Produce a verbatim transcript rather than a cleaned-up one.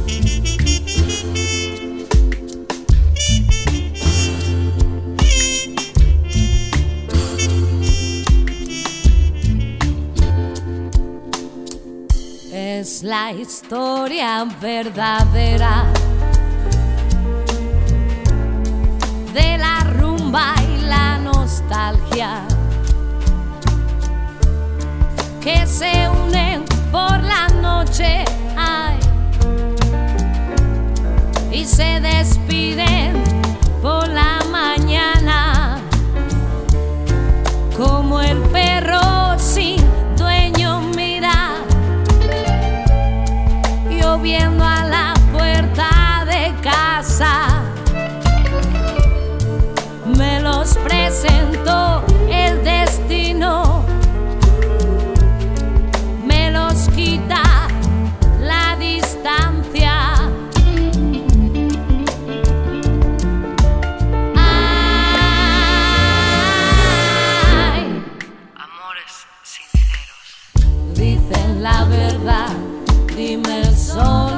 Es la historia verdadera de la rumba y la nostalgia que se unen por la noche, ay, y se despiden por la mañana como el perro sin dueño mira, lloviendo a la puerta de casa. Me los presentó el destino, me los quita la distancia. Ay, amores sinceros, dicen la verdad, dime el sol.